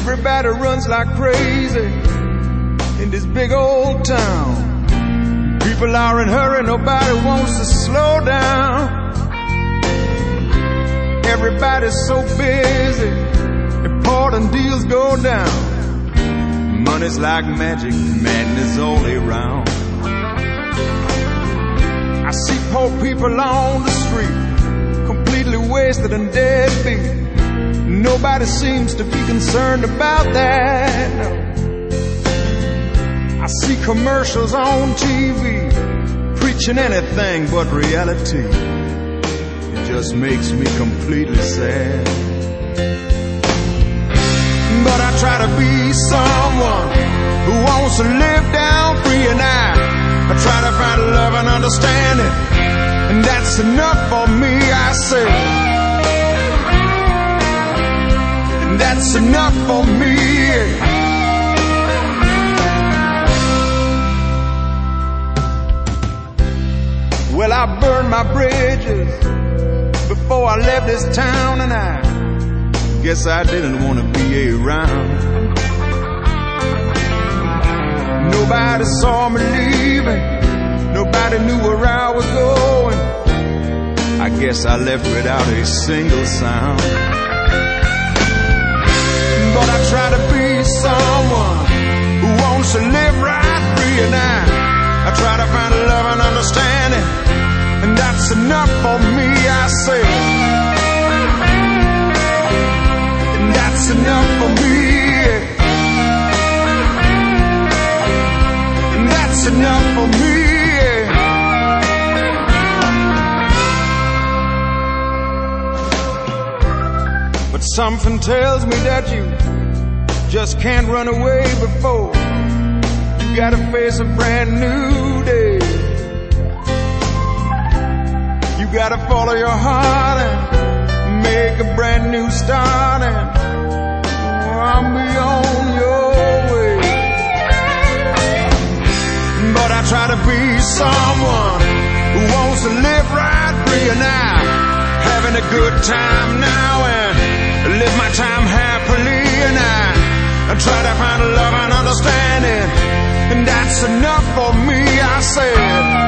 Everybody runs like crazy in this big old town. People are in a hurry, nobody wants to slow down. Everybody's so busy, important deals go down. Money's like magic, madness all around. I see poor people on the street, completely wasted and deadbeat. Nobody seems to be concerned about that, no. I see commercials on TV, preaching anything but reality. It just makes me completely sad. But I try to be someone who wants to live down free, and I try to find love and understanding, and that's enough for me, I say. That's enough for me. Well, I burned my bridges before I left this town, and I guess I didn't want to be around. Nobody saw me leaving, nobody knew where I was going. I guess I left without a single sound. But I try to be someone who wants to live right free, and I try to find love and understanding, and that's enough for me, I say. And that's enough for me. And that's enough for me. But something tells me that you just can't run away before you gotta face a brand new day. You gotta follow your heart and make a brand new start, and I'm on your way. But I try to be someone who wants to live right free, and I'm having a good time now and live my time happily, and I try to find love and understanding, and that's enough for me, I said.